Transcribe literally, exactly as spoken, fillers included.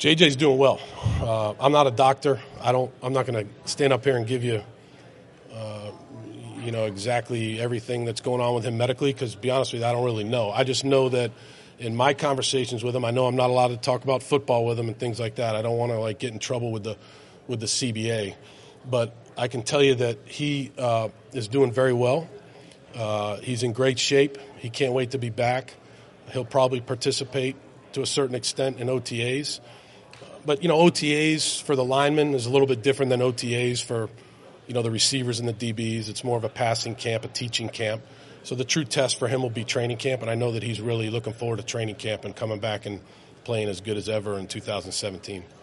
J J's doing well. Uh, I'm not a doctor. I don't. I'm not going to stand up here and give you, uh, you know, exactly everything that's going on with him medically. Because to be honest with you, I don't really know. I just know that in my conversations with him, I know I'm not allowed to talk about football with him and things like that. I don't want to like get in trouble with the with the C B A. But I can tell you that he uh, is doing very well. Uh, he's in great shape. He can't wait to be back. He'll probably participate to a certain extent in O T As. But, you know, O T As for the linemen is a little bit different than O T As for, you know, the receivers and the D Bs. It's more of a passing camp, a teaching camp. So the true test for him will be training camp, and I know that he's really looking forward to training camp and coming back and playing as good as ever in two thousand seventeen.